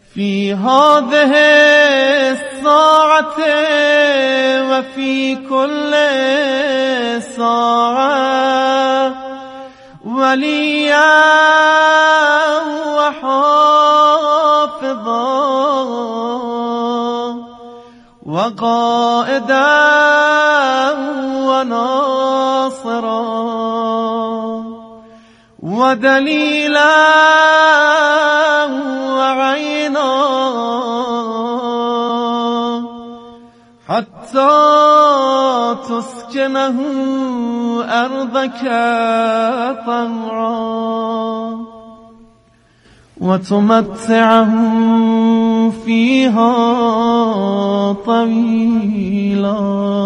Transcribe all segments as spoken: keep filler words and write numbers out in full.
في هذه الساعة وفي كل ساعة وليا وحافظا وقائدا وناصرا ودليلا وعينا حتى تسكنه أرضك طوعا وتمتعه فيها طويلا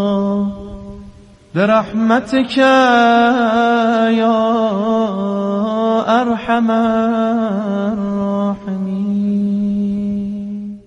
برحمتك يا أرحم الراحمين.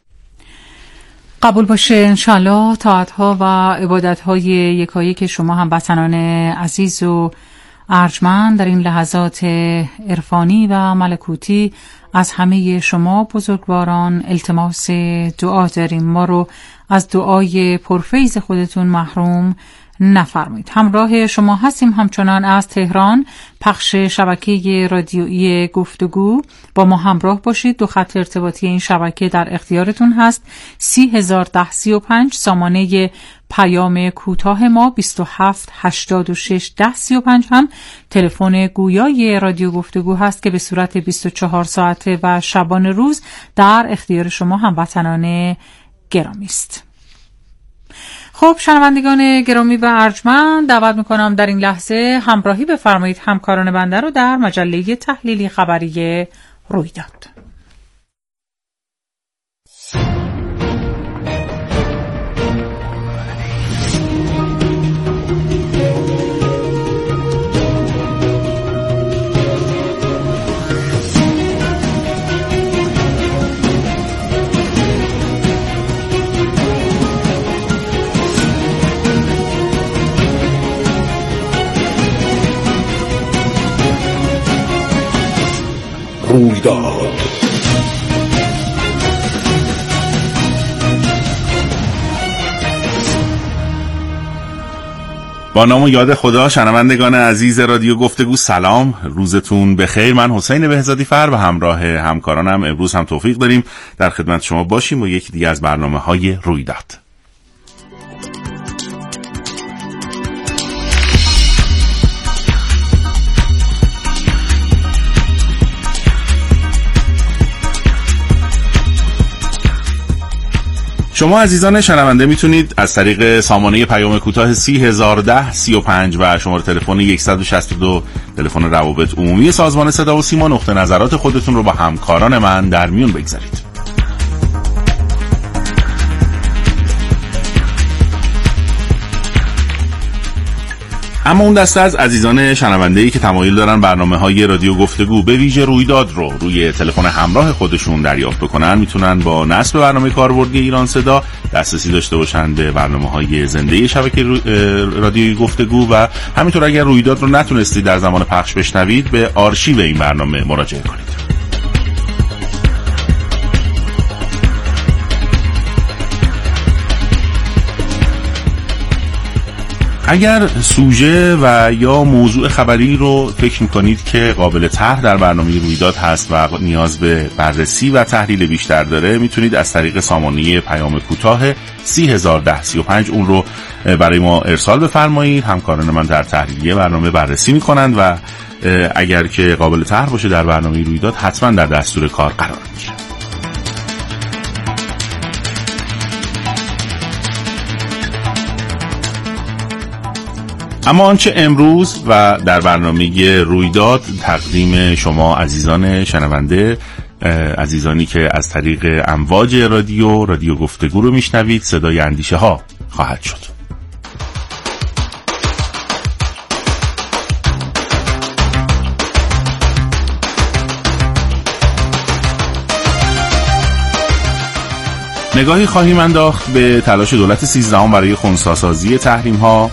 قبول باشه انشالله طاعتها و عبادتهای یکایی که شما هموطنان عزیز و ارجمند در این لحظات عرفانی و ملکوتی از همه شما بزرگواران التماس دعا داریم. ما رو از دعای پرفیض خودتون محروم نفرمایید. همراه شما هستیم همچنان از تهران. پخش شبکه رادیویی گفتگو، با ما همراه باشید. دو خط ارتباطی این شبکه در اختیارتون هست: سی هزار ده سی و پنج، سامانه پیام کوتاه ما بیست و هفت هشتاد و شش ده سی و پنج هم تلفن گویای رادیو گفتگو هست که به صورت بیست و چهار ساعته و شبانه روز در اختیار شما هموطنان گرامی است. خب شنوندگان گرامی و ارجمند، دعوت میکنم در این لحظه همراهی بفرمایید همکاران بنده رو در مجله تحلیلی خبری رویداد. رویداد. با نام و یاد خدا، شنوندگان عزیز رادیو گفتگو سلام، روزتون بخیر. من حسین بهزادی فر و همراه همکارانم امروز هم توفیق داریم در خدمت شما باشیم با یکی دیگه از برنامه‌های رویداد. شما عزیزان شنونده میتونید از طریق سامانه پیام کوتاه سی هزار ده سی و پنج و شماره تلفن صد و شصت و دو تلفن روابط عمومی سازمان صدا و سیما نقطه نظرات خودتون رو با همکاران من در میون بگذارید. اما اون دسته از عزیزان شنونده‌ای که تمایل دارن برنامه‌های رادیو گفتگو به ویژه رویداد رو روی تلفن همراه خودشون دریافت بکنن، میتونن با نصب برنامه کاربردی ایران صدا دسترسی داشته باشن به برنامه‌های زنده شبکه رادیویی گفتگو و همینطور اگر رویداد رو نتونستید در زمان پخش بشنوید به آرشیو این برنامه مراجعه کنید. اگر سوژه و یا موضوع خبری رو فکر می‌کنید که قابل طرح در برنامه رویداد هست و نیاز به بررسی و تحلیل بیشتر داره، میتونید از طریق سامانه پیام کوتاه سی هزار ده سی و پنج اون رو برای ما ارسال بفرمایید. همکاران من در تحلیلیه برنامه بررسی می‌کنند و اگر که قابل طرح باشه در برنامه رویداد حتما در دستور کار قرار می‌گیره. اما آنچه امروز و در برنامه رویداد تقدیم شما عزیزان شنونده، عزیزانی که از طریق امواج رادیو رادیو گفتگو رو میشنوید، صدای اندیشه ها خواهد شد. نگاهی خواهیم انداخت به تلاش دولت سیزدهم برای خنثی‌سازی تحریم ها،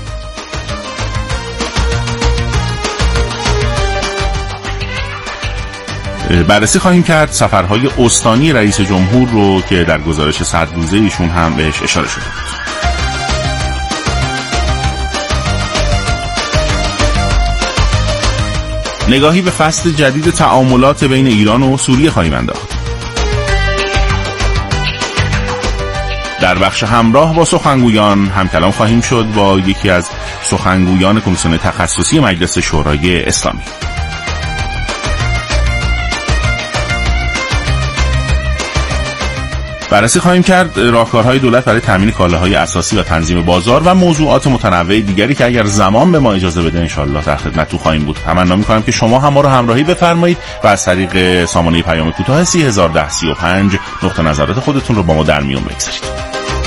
بررسی خواهیم کرد سفرهای استانی رئیس جمهور رو که در گزارش صد روزه ایشون هم بهش اشاره شده بود. نگاهی به فصل جدید تعاملات بین ایران و سوریه خواهیم انداخت. در بخش همراه با سخنگویان هم کلام خواهیم شد با یکی از سخنگویان کمیسیون تخصصی مجلس شورای اسلامی. بررسی خواهیم کرد راهکارهای دولت برای تامین کالاهای اساسی و تنظیم بازار و موضوعات متنوع دیگری که اگر زمان به ما اجازه بده انشالله در خدمتتون خواهیم بود. تمنا می‌کنم که شما هم ما رو همراهی بفرمایید و از طریق سامانه پیام کوتاه سه هزار و ده سی و پنج نقطه نظرات خودتون رو با ما در میون بگذارید.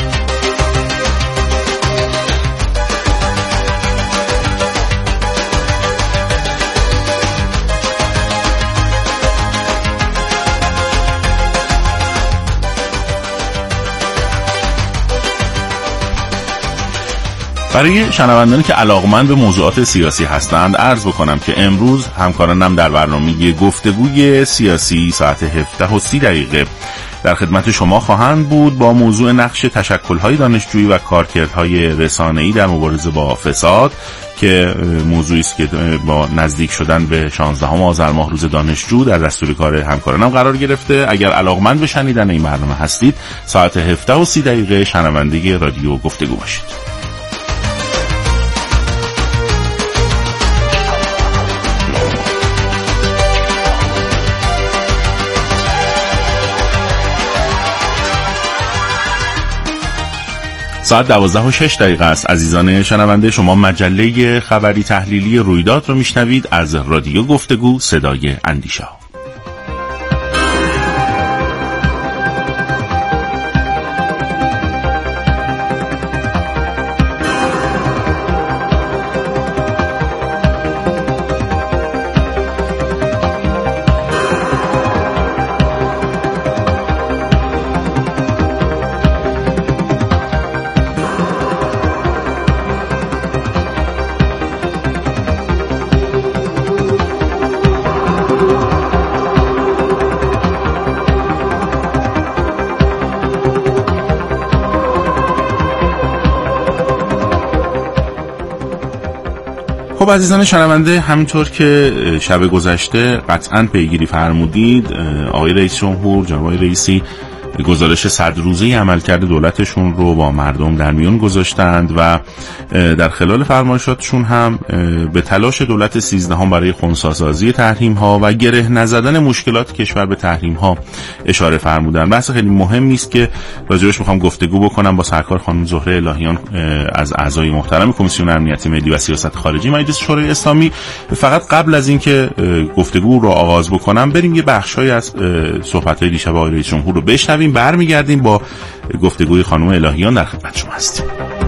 برای شنوندانی که علاقمند به موضوعات سیاسی هستند عرض بکنم که امروز همکارانم در برنامه گفتگوی سیاسی ساعت هفده و سی دقیقه در خدمت شما خواهند بود با موضوع نقش تشکل‌های دانشجویی و کارکردهای رسانه‌ای در مبارزه با فساد که موضوعی است که با نزدیک شدن به شانزدهم آذر ماه روز دانشجو در دستور کار همکارانم قرار گرفته. اگر علاقمند به شنیدن این برنامه هستید ساعت هفده و سی دقیقه شنونده رادیو گفتگو باشید. ساعت دوازده و شش دقیقه است. عزیزان شنونده، شما مجله خبری تحلیلی رویداد رو میشنوید از رادیو گفتگو صدای اندیشه. خب عزیزان شنونده، همینطور که شب گذشته قطعاً پیگیری فرمودید آقای رئیس جمهور جناب آقای رئیسی گزارش صد روزه عملکرد دولتشون رو با مردم در میون گذاشتند و در خلال فرمایشاتشون هم به تلاش دولت سیزدهم برای خنثی‌سازی تحریم‌ها و گره نزدن مشکلات کشور به تحریم‌ها اشاره فرمودند. بحث خیلی مهمی است که راجعش می‌خوام گفتگو بکنم با سرکار خانم زهره الهیان از اعضای محترم کمیسیون امنیت ملی و سیاست خارجی مجلس شورای اسلامی. فقط قبل از اینکه گفتگو رو آغاز بکنم بریم یه بخشایی از صحبت‌های دیشب آقای رئیس جمهور رو بشنویم، برمیگردیم با گفتگوی خانم الهیان در خدمت شما هستیم.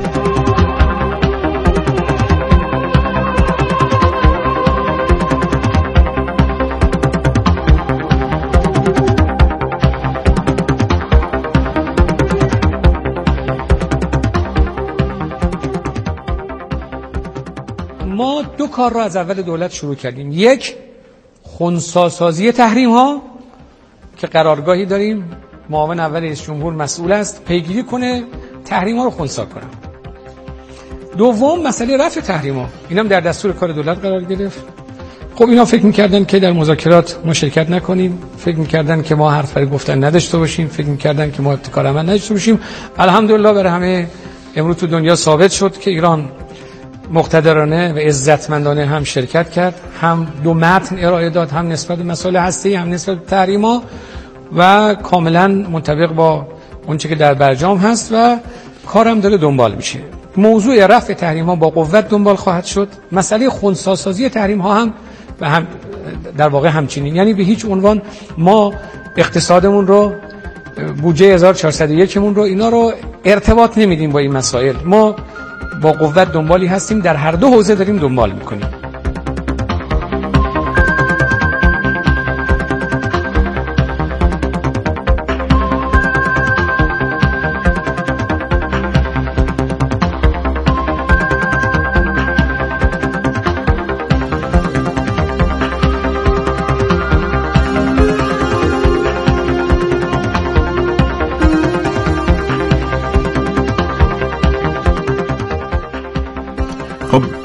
ما دو کار را از اول دولت شروع کردیم. یک، خنثی‌سازی تحریم ها که قرارگاهی داریم، معاون اول رئیس جمهور مسئول است پیگیری کنه تحریم ها رو خنثی کنه. دوم، مسئله رفع تحریم ها، اینم در دستور کار دولت قرار گرفت. خب اینا فکر می‌کردن که در مذاکرات ما شرکت نکنیم، فکر می‌کردن که ما حرف برای گفتن نداشته باشیم، فکر می‌کردن که ما ابتکار عمل نداشته باشیم. الحمدلله برای همه امروز تو دنیا ثابت شد که ایران مقتدرانه و عزتمندانه هم شرکت کرد، هم دو متن ارائه داد، هم نسبت به مسائل هسته‌ای هم نسبت به تحریم‌ها و کاملا منطبق با اون چه که در برجام هست و کارم داره دنبال میشه. موضوع رفع تحریم‌ها با قوت دنبال خواهد شد. مسئله خنثی‌سازی تحریم‌ها هم و هم در واقع همچنین، یعنی به هیچ عنوان ما اقتصادمون رو، بودجه هزار و چهارصد و یک مون رو، اینا رو ارتباط نمیدیم با این مسائل. ما با قوت دنبالی هستیم، در هر دو حوزه داریم دنبال میکنیم.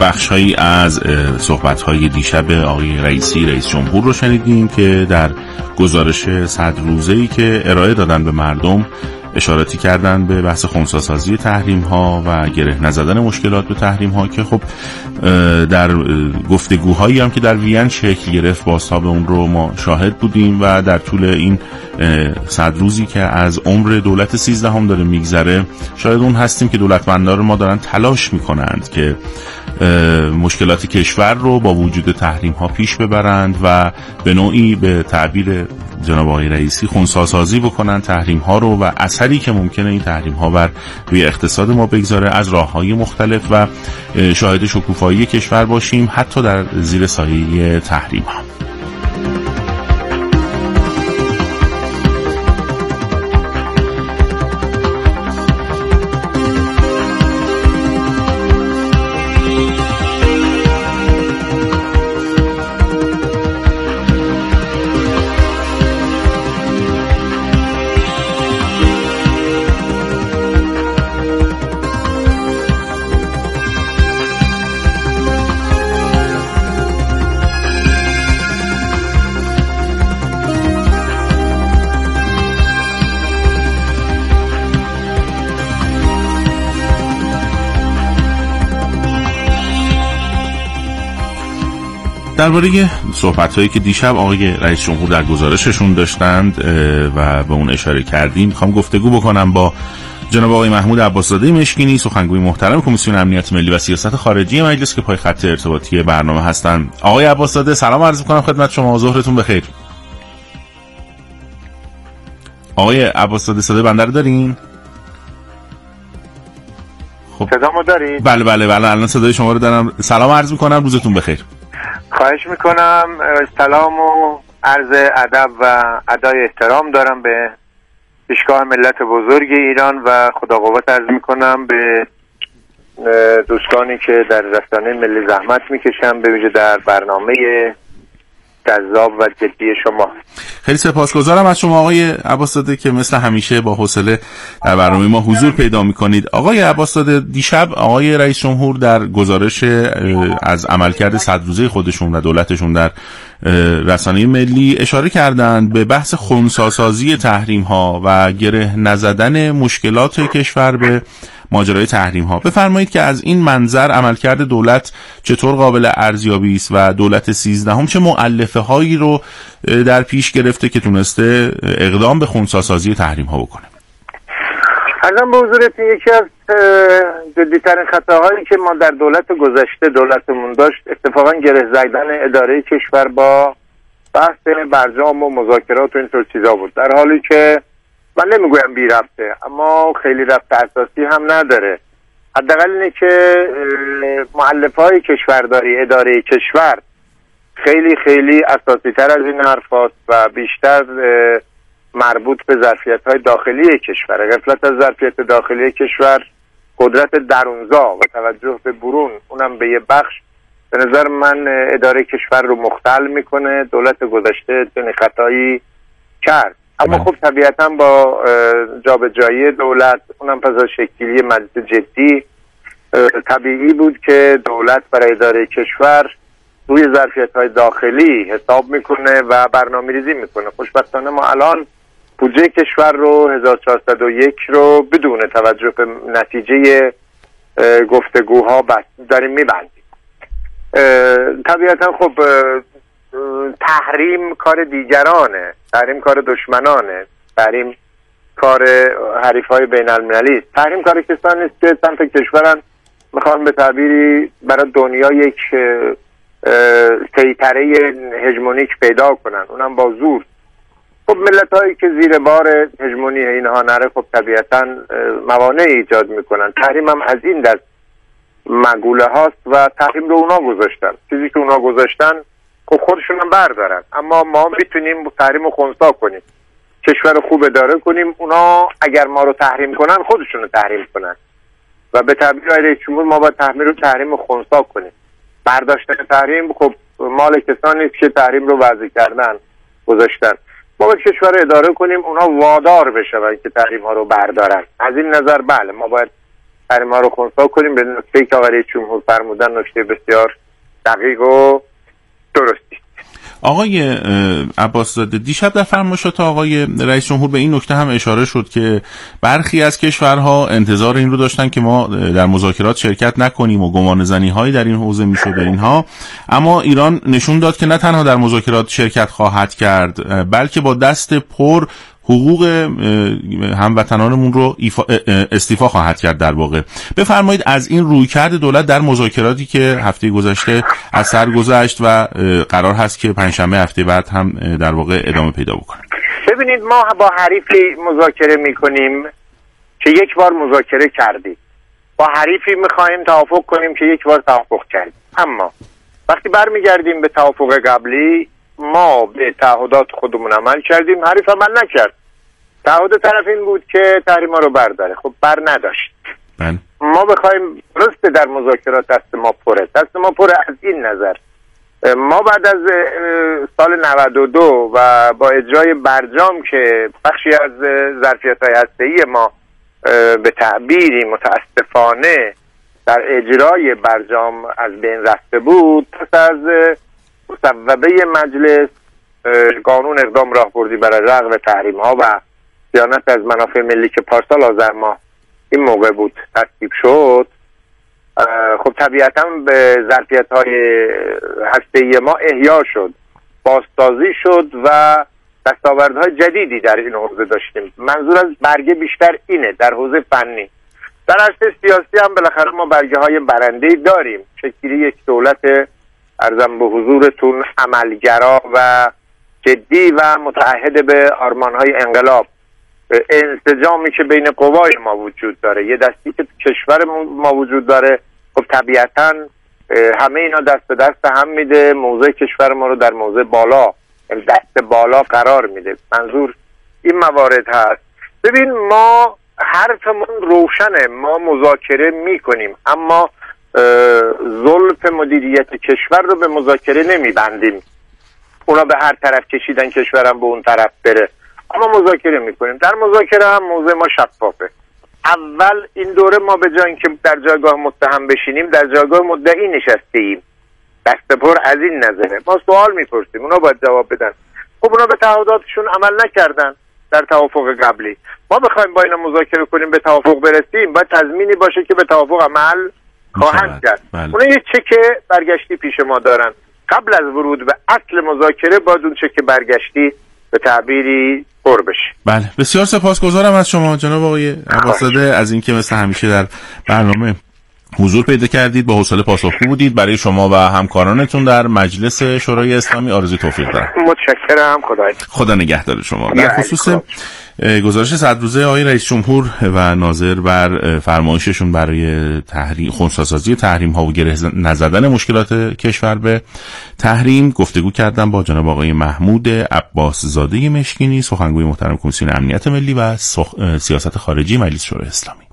بخش‌هایی از صحبت‌های دیشب آقای رئیسی رئیس جمهور رو شنیدیم که در گزارش صد روزه‌ای که ارائه دادن به مردم اشاراتی کردن به بحث خنثی‌سازی تحریم‌ها و گره نزدن مشکلات به تحریم‌ها که خب در گفتگوهایی هم که در وین شکل گرفت بازتاب اون رو ما شاهد بودیم و در طول این صد روزی که از عمر دولت سیزدهم داره میگذره شاید اون هستیم که دولتمندان ما دارن تلاش میکنند که مشکلات کشور رو با وجود تحریم ها پیش ببرند و به نوعی به تعبیر جناب آقای رئیسی خنثی‌سازی بکنن تحریم ها رو و اثری که ممکنه این تحریم ها بر روی اقتصاد ما بگذاره از راه های مختلف و شاهد شکوفایی کشور باشیم حتی در زیر سایه تحریم ها. درباره صحبت‌هایی که دیشب آقای رئیس جمهور در گزارششون داشتند و به اون اشاره کردیم می‌خوام گفتگو بکنم با جناب آقای محمود عباس‌زاده مشکینی، سخنگوی محترم کمیسیون امنیت ملی و سیاست خارجی مجلس که پای خط ارتباطی برنامه هستن. آقای عباس‌زاده سلام عرض می‌کنم خدمت شما، ظهرتون بخیر. آقای عباس‌زاده صدای بنده رو دارین؟ خب صدامو دارید؟ بله بله بله الان صدای شما رو دارم. سلام عرض می‌کنم، روزتون بخیر. خواهش میکنم. سلام و عرض ادب و ادای احترام دارم به پیشگاه ملت بزرگ ایران و خدا قوت عرض میکنم به دوستانی که در رسانه ملی زحمت میکشن، به ویژه در برنامه جذاب و جدی شما. خیلی سپاسگزارم از شما آقای عباس‌زاده که مثل همیشه با حوصله در برنامه ما حضور پیدا میکنید. آقای عباس‌زاده دیشب آقای رئیس جمهور در گزارش از عملکرد صد روزه خودشون و دولتشون در رسانه ملی اشاره کردند به بحث خنثی‌سازی تحریم ها و گره نزدن مشکلات کشور به ماجرای تحریم ها. بفرمایید که از این منظر عملکرد دولت چطور قابل ارزیابی است و دولت سیزدهم چه مؤلفه هایی رو در پیش گرفته که تونسته اقدام به خنثی‌سازی تحریم ها بکنه؟ عرضم به حضورتون یکی از جدی‌ترین خطاهایی که ما در دولت گذشته دولتمون داشت اتفاقا گره زدن اداره کشور با بحث برجام و مذاکرات و اینطور چیزا بود، در حالی که من نمیگویم بی ربطه اما خیلی ربط اساسی هم نداره. حداقل اینه که مؤلفه‌های کشورداری اداره کشور خیلی خیلی اساسی تر از این حرف هست و بیشتر مربوط به ظرفیت‌های داخلی کشور. غفلت از ظرفیت داخلی کشور قدرت درونزا و توجه به برون، اونم به یه بخش، به نظر من اداره کشور رو مختل میکنه. دولت گذشته چنین خطایی کرد، اما خب طبیعتا با جابجایی دولت، اونم پس از شکلی مجلس جدی، طبیعی بود که دولت برای اداره کشور روی ظرفیت‌های داخلی حساب میکنه و برنامه‌ریزی میکنه. خوشبختانه ما الان بودجه کشور رو هزار و چهارصد و یک رو بدون توجه به نتیجه گفتگوها داریم میبندیم. طبیعتا خب تحریم کار دیگرانه، تحریم کار دشمنانه، تحریم کار حریفای بین المللی است. تحریم کار کسانی است که سمت کشورن میخوان به تعبیری برای دنیا یک سیطره هژمونیک پیدا کنن، اونم با زور. خب ملت هایی که زیر بار هژمونی اینها نره خب طبیعتا موانع ایجاد میکنن. تحریم هم از این دست مقوله هاست و تحریم رو اونا گذاشتن، چیزی که اونا گذاشتن خب خودشون هم بردارن، اما ما میتونیم تحریم رو خنثی کنیم، کشور خوب اداره کنیم. اونا اگر ما رو تحریم کنن خودشون رو تحریم کنن و به تعبیر رئیس جمهور ما باید تحریم رو تحریم رو خنثی کنیم. برداشتن تحریم خب مال کسانی است که تحریم رو وضع کردن گذاشتن. ما باید کشور اداره کنیم، اونا وادار بشن که تحریم ها رو بردارن. از این نظر بله ما باید تحریم ها رو خنثی کنیم. به نکته‌ای که آقای رئیس جمهور فرمودن نکته بسیار دقیق و درستی. آقای عباس زاده، دیشب در فرمایشات آقای رئیس جمهور به این نکته هم اشاره شد که برخی از کشورها انتظار این رو داشتن که ما در مذاکرات شرکت نکنیم و گمانه‌زنی هایی در این حوزه میشد اینها، اما ایران نشون داد که نه تنها در مذاکرات شرکت خواهد کرد بلکه با دست پر حقوق هموطنانمون رو استیفا خواهد کرد. در واقع بفرمایید از این رویکرد دولت در مذاکراتی که هفته گذشته از سر گذشت و قرار هست که پنجشنبه هفته بعد هم در واقع ادامه پیدا بکنه. ببینید، ما با حریفی مذاکره میکنیم که یک بار مذاکره کردیم، با حریفی میخوایم توافق کنیم که یک بار توافق کردیم، اما وقتی برمیگردیم به توافق قبلی ما به تعهدات خودمون عمل کردیم، حریف عمل نکرد. تعهد طرف این بود که تحریما رو برداره، خب بر نداشت. من. ما بخوایم درسته در مذاکرات دست ما پره، دست ما پره از این نظر ما بعد از سال نود و دو و با اجرای برجام که بخشی از ظرفیت‌های هسته‌ای ما به تعبیری متاسفانه در اجرای برجام از بین رفته بود، پس از مصوبه مجلس قانون اقدام راهبردی برای رغم تحریم ها و صیانت از منافع ملی که پارسال آذر ماه این موقع بود تصویب شد، خب طبیعتا به ظرفیت های هسته‌ای ما احیا شد، بازسازی شد و دستاوردهای جدیدی در این حوزه داشتیم. منظور از برگه بیشتر اینه در حوزه فنی. در عرصه سیاسی هم بالاخره ما برگه های برنده‌ای داریم، شکلی یک دولت ارزم به حضورتون عملگرا و جدی و متعهد به آرمان‌های انقلاب، انسجامی که بین قوای ما وجود داره، یه دستی که کشور ما وجود داره، خب طبیعتاً همه اینا دست به دست هم میده، موضع کشور ما رو در موضع بالا، دست بالا قرار میده. منظور این موارد هست. ببین، ما حرفمون روشنه، ما مذاکره میکنیم اما زلف مدیریت کشور رو به مذاکره نمیبندیم. اونا به هر طرف کشیدن کشورم به اون طرف بره، اما مذاکره میکنیم. در مذاکره هم موضع ما شفافه. اول این دوره ما به جای اینکه در جایگاه متهم بشینیم در جایگاه مدعی نشستیم، دست پر از این نظره. ما سوال میپرسیم، اونا باید جواب بدن. خب اونا به تعهداتشون عمل نکردن در توافق قبلی. ما بخوایم با اینا مذاکره کنیم به توافق برسیم، باید تضمینی باشه که به توافق عمل خواهند کرد. اونا یه چک برگشتی پیش ما دارن. قبل از ورود به اصل مذاکره باید اون چک برگشتی به تعبیری پر بشه. بله، بسیار سپاسگزارم از شما جناب آقای عباس‌زاده از اینکه مثل همیشه در برنامه حضور پیدا کردید، با حوصله پاسخگو بودید. برای شما و همکارانتون در مجلس شورای اسلامی آرزوی توفیق دارم. متشکرم. خدا خدا نگهدار شما. در خصوص گزارش صد روزه آقای رئیس جمهور و ناظر بر فرمایششون برای تحریم خنثی‌سازی تحریم ها و گره نزدن مشکلات کشور به تحریم گفتگو کردم با جناب آقای محمود عباس زاده مشکینی، سخنگوی محترم کمیسیون امنیت ملی و سخ... سیاست خارجی مجلس شورای اسلامی.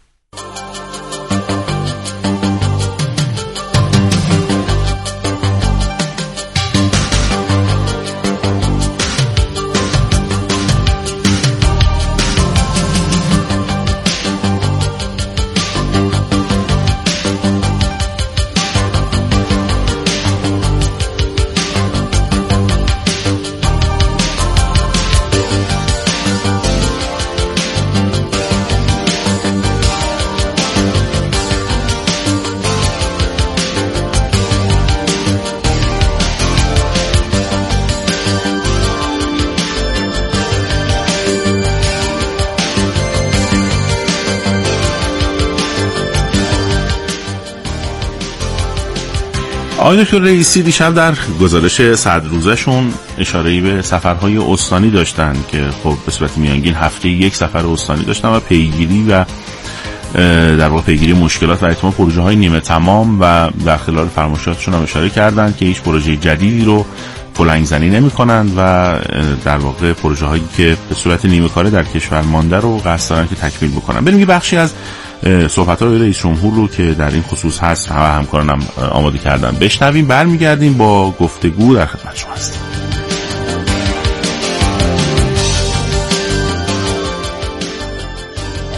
آقای دکتر رئیسی دیشب در گزارش صد روزشون اشاره‌ای به سفرهای استانی داشتن که خب به صورت میانگین هفته یک سفر استانی داشتن و پیگیری و در واقع پیگیری مشکلات و احتمال پروژه های نیمه تمام و در خلال فرمایشاتشون هم اشاره کردن که هیچ پروژه جدیدی رو پلنگ زنی نمی کنند و در واقع پروژه هایی که به صورت نیمه کاره در کشور مانده رو قصد دارن که تکمیل بکنن. بریم یه بخشی از صحبت های رئیس جمهور رو که در این خصوص هست همه همکارانم آماده کردن بشنویم، برمیگردیم با گفتگو در خدمت شما هستیم.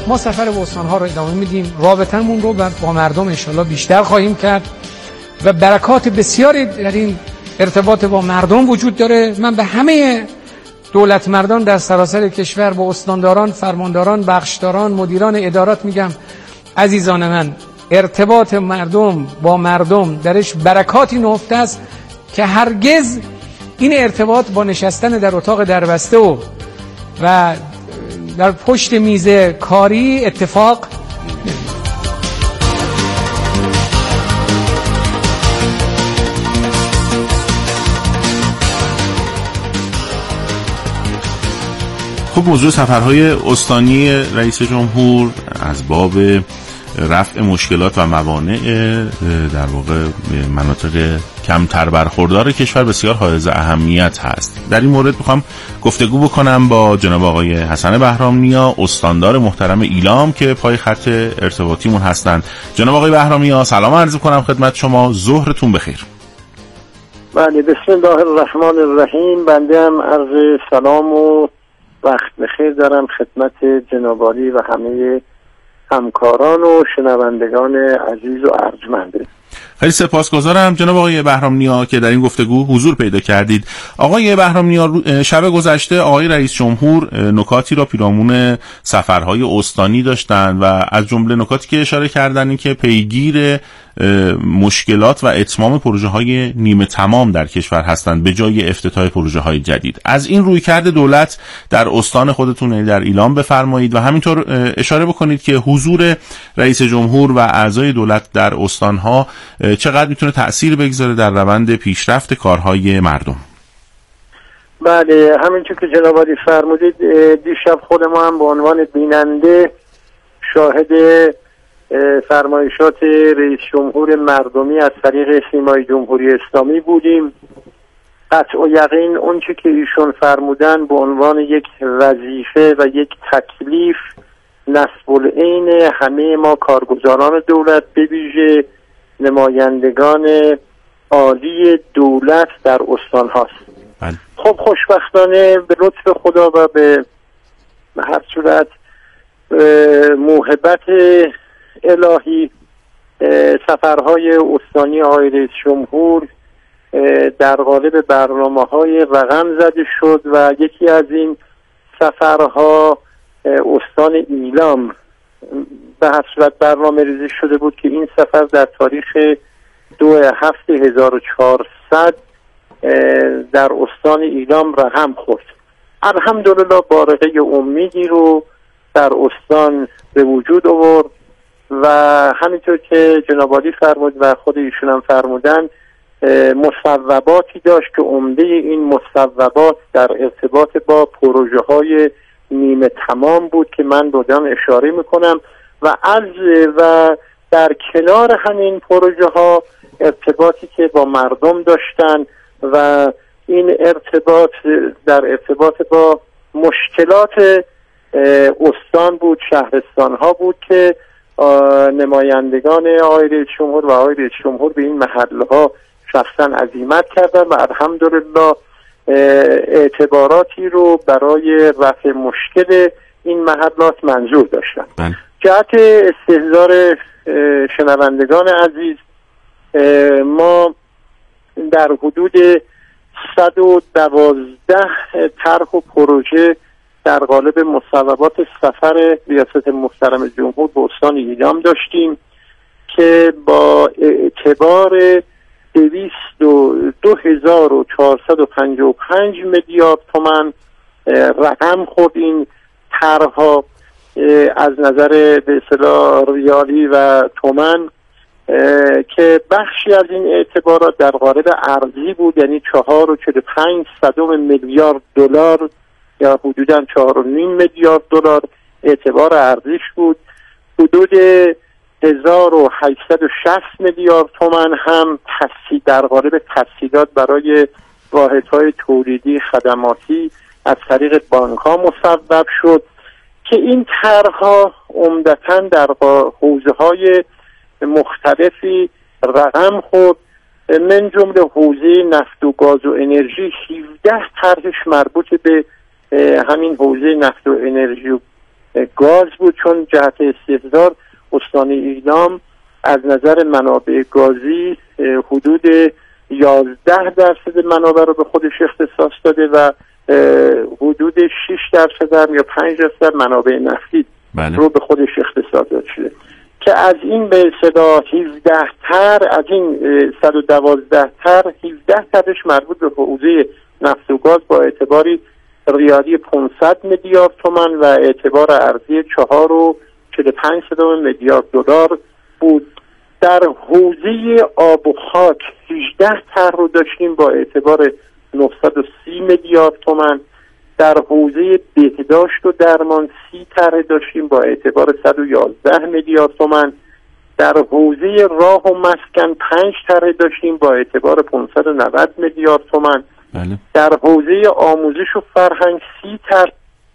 ما سفر به استان‌ها رو ادامه میدیم، رابطمون رو با مردم انشالله بیشتر خواهیم کرد و برکات بسیاری در این ارتباط با مردم وجود داره. من به همه دولت مردان در سراسر کشور، با استانداران، فرمانداران، بخشداران، مدیران ادارات میگم عزیزان من، ارتباط مردم با مردم درش برکاتی نهفته است که هرگز این ارتباط با نشستن در اتاق دربسته و و در پشت میز کاری اتفاق خب موضوع سفرهای استانی رئیس جمهور از باب رفع مشکلات و موانع در واقع مناطق کمتر برخوردار کشور بسیار حائز اهمیت هست. در این مورد میخوام گفتگو بکنم با جناب آقای حسن بهرام‌نیا، استاندار محترم ایلام که پای خط ارتباطیمون هستند. جناب آقای بهرام‌نیا سلام عرض کنم خدمت شما، ظهرتون بخیر. بله، بسم الله الرحمن الرحیم. بنده هم عرض سلام و وقت بخیر دارم خدمت جناب عالی و همه همکاران و شنوندگان عزیز و ارجمند. خیلی سپاسگزارم جناب آقای بهرام‌نیا که در این گفتگو حضور پیدا کردید. آقای بهرام‌نیا، شب گذشته آقای رئیس جمهور نکاتی را پیرامون سفرهای استانی داشتند و از جمله نکاتی که اشاره کردن این که پیگیر مشکلات و اتمام پروژه‌های نیمه تمام در کشور هستند به جای افتتاح پروژه‌های جدید. از این رویکرد دولت در استان خودتون در ایلام بفرمایید و همینطور اشاره بکنید که حضور رئیس جمهور و اعضای دولت در استان‌ها چقدر میتونه تأثیر بگذاره در روند پیشرفت کارهای مردم. بله، همینطور که جناب عالی فرمودید، دیشب خود ما هم به عنوان بیننده شاهد فرمایشات رئیس جمهور مردمی از طریق سیمای جمهوری اسلامی بودیم. قطع و یقین اون چی که ایشون فرمودن به عنوان یک وظیفه و یک تکلیف نصب العین همه ما کارگزاران دولت، به ویژه نمایندگان عالی دولت در استان هاست. خب خوشبختانه به لطف خدا و به هر صورت موهبت الهی سفرهای استانی آقای رئیس جمهور در قالب برنامه‌های رقم زده شد و یکی از این سفرها استان ایلام به هر صورت برنامه ریزی شده بود که این سفر در تاریخ دو هفته هزار و چهارصد در استان ایلام رقم خورد. الحمدلله بارقه امیدی رو در استان به وجود آورد و همینطور که جناب عالی فرمود و خود ایشون هم فرمودن مصوباتی داشت که عمده این مصوبات در ارتباط با پروژه های نیمه تمام بود که من بودم اشاره میکنم و از و در کنار همین پروژه ها ارتباطی که با مردم داشتن و این ارتباط در ارتباط با مشکلات استان بود، شهرستان ها بود که نمایندگان آقای رئیس جمهور و آقای رئیس جمهور به این محله ها شخصا عزیمت کردن و الحمدلله اعتباراتی رو برای رفع مشکل این محلات منظور داشتن. جهت استحضار شنوندگان عزیز، ما در حدود صد و دوازده طرح و پروژه در قالب مصوبات سفر ریاست محترم جمهور به استان ایلام داشتیم که با اعتبار دویست و دو هزار و چهارصد و پنجاه و پنج میلیارد تومان رقم خورد این طرحها از نظر به اصطلاح ریالی و تومان که بخشی از این اعتبارات در قالب ارزی بود، یعنی چهار و چهل و پنج صدم میلیارد دلار یا حدوداً چهار و نیم میلیارد دلار اعتبار ارزیش بود. حدود هزار و هشتصد و شصت میلیارد تومان هم تسهیل در قالب تسهیلات برای واحدهای تولیدی خدماتی از طریق بانک ها مصوب شد که این طرحها عمدتاً در حوزه های مختلفی رقم خورد، من جمله حوزه نفت و گاز و انرژی. هفده طرحش مربوط به همین حوزه نفت و انرژی گاز بود، چون جهت استحضار استان ایلام از نظر منابع گازی حدود یازده درصد منابع رو به خودش اختصاص داده و حدود شش درصد هم یا پنج درصد منابع نفتی بله. رو به خودش اختصاص داده شده که از این به اصطلاح هفده تر، از این صد و دوازده تر هفده ترش مربوط به حوزه نفت و گاز با اعتباری ریالی پانصد میلیارد تومان و اعتبار ارضی چهار و چهل و پنج میلیارد دلار بود. در حوزه آب و خاک هجده طرح رو داشتیم با اعتبار نهصد و سی میلیارد تومان. در حوزه بهداشت و درمان سی طرح داشتیم با اعتبار صد و یازده میلیارد تومان. در حوزه راه و مسکن پنج طرح داشتیم با اعتبار پانصد و نود میلیارد تومان. بله. در حوزه آموزش و فرهنگ سی طرح.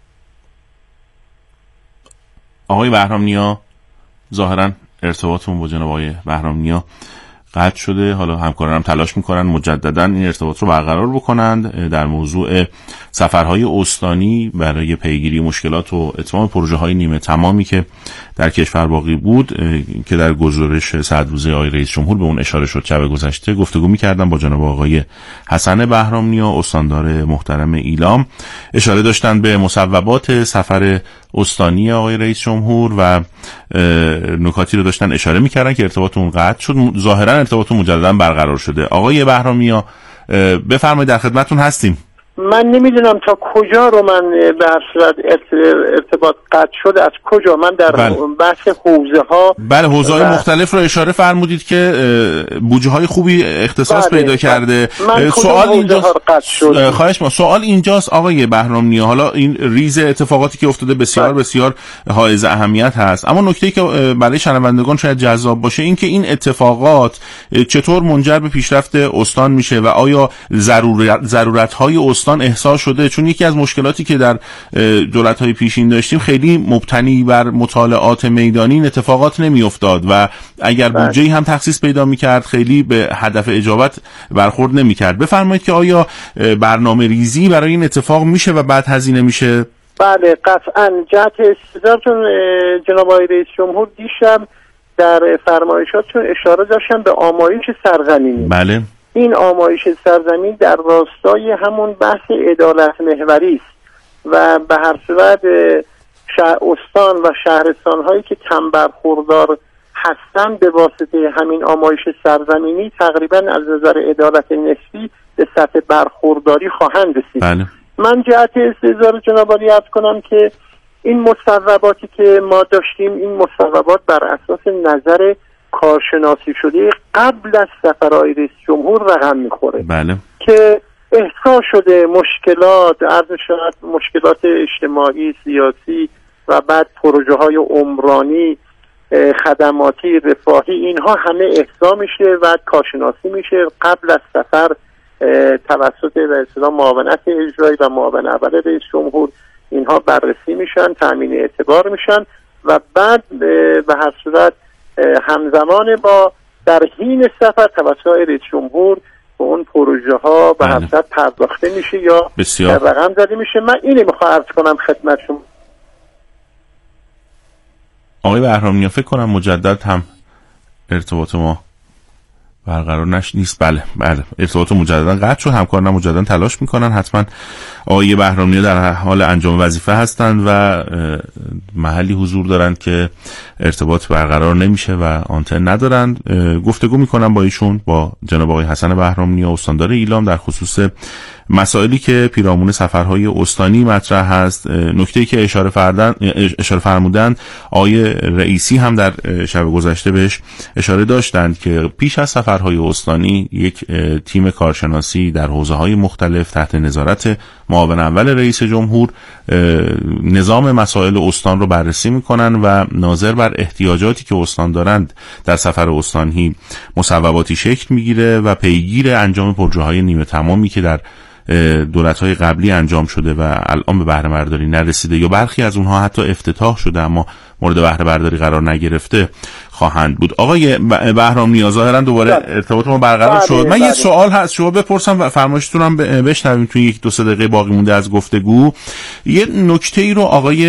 آقای بهرام‌نیا ظاهراً ارتباطمون با جناب آقای بهرام‌نیا قطع شده. حالا همکارانم تلاش میکنن مجددا این ارتباط رو برقرار بکنند در موضوع سفرهای استانی برای پیگیری مشکلات و اتمام پروژه های نیمه تمامی که در کشور باقی بود که در گزارش صد روزه آقای رئیس جمهور به اون اشاره شد شب گذشته. گفتگو میکردم با جناب آقای حسن بهرام‌نیا استاندار محترم ایلام. اشاره داشتن به مصوبات سفر استانی آقای رئیس جمهور و نکاتی رو داشتن اشاره میکردن که ارتباط اون قطع شد. ظاهرا ارتباط مجددا برقرار شده. آقای بهرام‌نیا بفرمایید، در خدمتتون هستیم. من نمیدونم تا کجا رو من به هر صورت ارتباط قطع شد، از کجا. من در بله. بحث حوزه ها بله حوزه های مختلف رو اشاره فرمودید که بودجه های خوبی اختصاص بله. پیدا کرده. سوال اینجاست خواهش ما سوال اینجاست آقای بهرام‌نیا، حالا این ریز اتفاقاتی که افتاده بسیار بله. بسیار حائز اهمیت هست، اما نکته‌ای که برای شنوندگان شاید جذاب باشه این که این اتفاقات چطور منجر به پیشرفت استان میشه و آیا ضرورت ضرورت‌های استان احساس شده؟ چون یکی از مشکلاتی که در دولت‌های پیشین داشتیم خیلی مبتنی بر مطالعات میدانی این اتفاقات نمی‌افتاد و اگر بودجه‌ای هم تخصیص پیدا می‌کرد خیلی به هدف اجابت برخورد نمی‌کرد. بفرمایید که آیا برنامه ریزی برای این اتفاق میشه و بعد هزینه میشه؟ بله قطعاً. جهت استدلالتون جناب آقای رئیس جمهور دیشب در فرمایشاتشون اشاره داشتن به آمایش سرزمینی. بله. این آمایش سرزمین در راستای همون بحث عدالت محوری است و به هر صورت استان و شهرستان هایی که کم برخوردار هستن به واسطه همین آمایش سرزمینی تقریبا از نظر عدالت نسبی به سطح برخورداری خواهند رسید. بله. من جهت استحضار جناب عالی عرض کنم که این مصوباتی که ما داشتیم این مصوبات بر اساس نظر کارشناسی شده قبل از سفرهای رئیس جمهور رقم میخوره. بله. که احساس شده مشکلات عرض شد مشکلات اجتماعی سیاسی و بعد پروژه های عمرانی خدماتی رفاهی اینها همه احضا میشه و کارشناسی میشه قبل از سفر توسط به اصطلاح معاونت اجرایی و معاون اول رئیس جمهور اینها بررسی میشن، تامین اعتبار میشن و بعد به هر صورت همزمان با در حین سفر توسط رئیس جمهور به اون پروژه ها به هر صورت پرداخته میشه یا بسیار. رقم زده میشه. من اینو میخوام عرض کنم خدمت شما. آقای بهرام‌نیا فکر کنم مجدد هم ارتباط ما برقرار نش نیست. بله بله ارتباط مجددا قطع شد. همکاران مجددا تلاش میکنن. حتما آقای بهرام‌نیا در حال انجام وظیفه هستند و محلی حضور دارند که ارتباط برقرار نمیشه و آنتن ندارند. گفتگو میکنم با ایشون، با جناب آقای حسن بهرام‌نیا استاندار ایلام در خصوص مسائلی که پیرامون سفرهای استانی مطرح هست. نکته‌ای که اشاره فردن اشاره فرمودند آقای رئیسی هم در شب گذشته بهش اشاره داشتند که پیش از سفرهای استانی یک تیم کارشناسی در حوزه‌های مختلف تحت نظارت معاون اول رئیس جمهور نظام مسائل استان رو بررسی میکنن و ناظر بر احتیاجاتی که استان دارند در سفر استانی مصوباتی شکل میگیره و پیگیر انجام پروژه‌های نیمه تمامی که در دولت‌های قبلی انجام شده و الان به بهره برداری نرسیده یا برخی از اونها حتی افتتاح شده اما مورد بهره برداری قرار نگرفته خواهند بود. آقای بهرام‌نیا ظاهرا دوباره ارتباط ما برقرار شد. من یه سوال هست شما بپرسم و فرمایشتون هم بشنویم توی یک دو سه دقیقه باقی مونده از گفتگو. یه نکته‌ای رو آقای